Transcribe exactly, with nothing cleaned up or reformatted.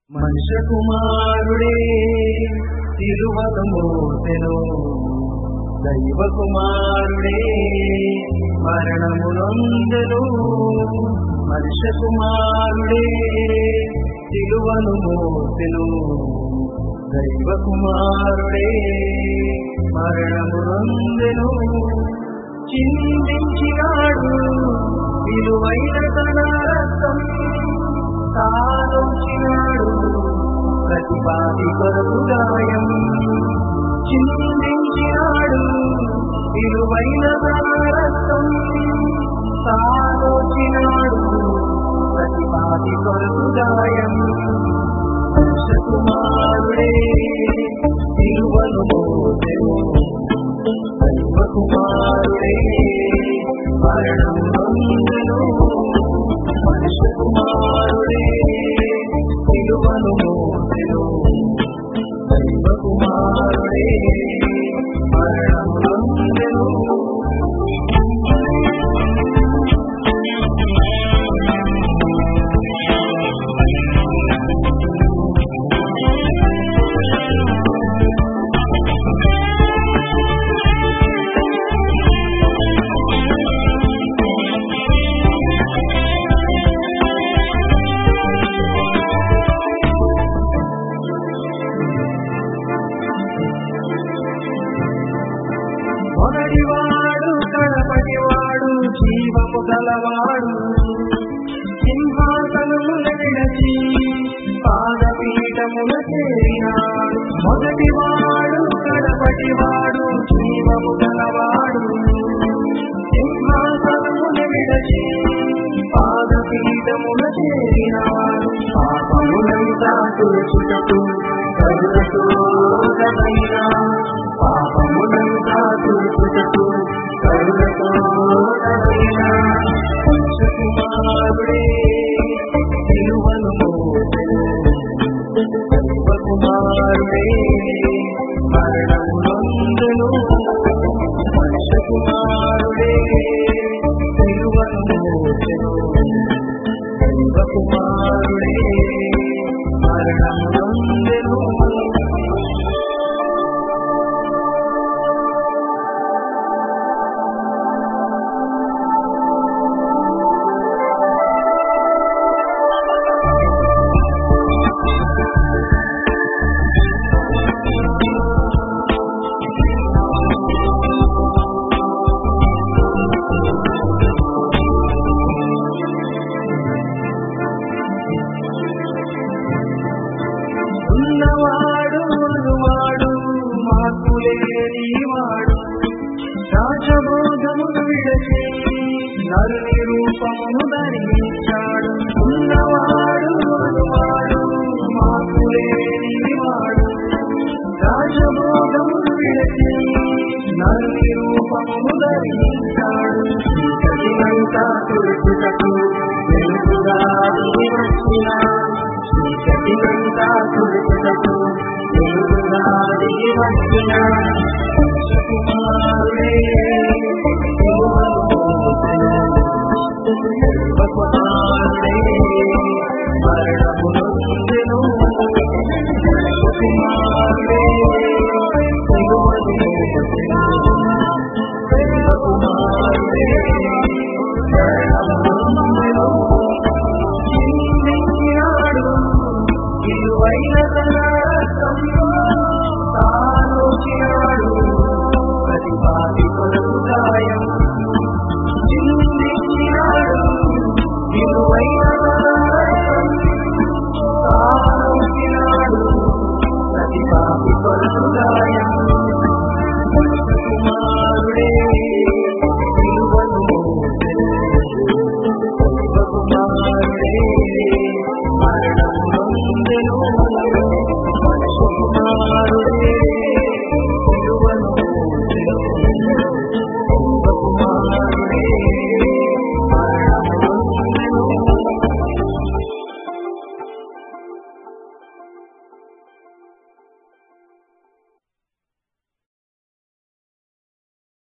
మనుష్య కుమారుడే తిరువను మోసెను, దైవ కుమారుడే మరణము నొందెను. మనుష్య కుమారుడే తిరువను మోసెను, దైవ కుమారుడే మరణము నొందెను. చిందించినాడు విలువైన తన రక్తం, తానొచ్చినాడు ప్రతిపాది కొరకు గాయం. చిందించినాడు విలువైన తన రక్తం, తానొచ్చినాడు ప్రతిపాది కొరకు గాయం. మనుష్య కుమారుడే తిరువను మోసెను, దైవ కుమారుడే మరణము నొందెను. మనుష్య కుమారుడే తిరువను మోసెను, దైవ కుమారుడే మరణము నొందెను. మొదటివాడు కడపటివాడు జీవము గలవాడు, సింహాసనముల విడచి పాదపీఠముల చేరినాడు. మొదటివాడు కడపటివాడు జీవము గలవాడు, సింహాసనముల విడచి పాదపీఠముల చేరినాడు. పాపములంతా తుడుచుటకు కరుణతో కదలినా, పాపములంతా తుడుచుటకు కరుణతో కదలినా. మనుష్య కుమారుడే తిరువను మోసెను, దైవ కుమారుడే మరణము నొందెను. మనుష్య కుమారుడే తిరువను మోసెను, దైవ కుమారుడే మరణము నొందెను. ఉన్నవాడు ఉన్నవాడు మార్పులేనివాడు, రాజబోధమును విడచి నరుని రూపమును ధరించాడు. ఉన్నవాడు ఉన్నవాడు మార్పులేనివాడు, రాజబోధమును విడచి నరుని రూపమును ధరించాడు. చీకటినంతా తుడుచుటకు వెలుగుగా దిగి వచ్చినాడు. చీకటినంతా తుడుచుటకు వెలుగుగా దిగి వచ్చినాడు. మనుష్య కుమారుడే తిరువను మోసెను, దైవ కుమారుడే మరణము నొందెను. మనుష్య కుమారుడే తిరువను మోసెను, దైవ కుమారుడే మరణము నొందెను. చిందించినాడు విలువైన తన రక్తం,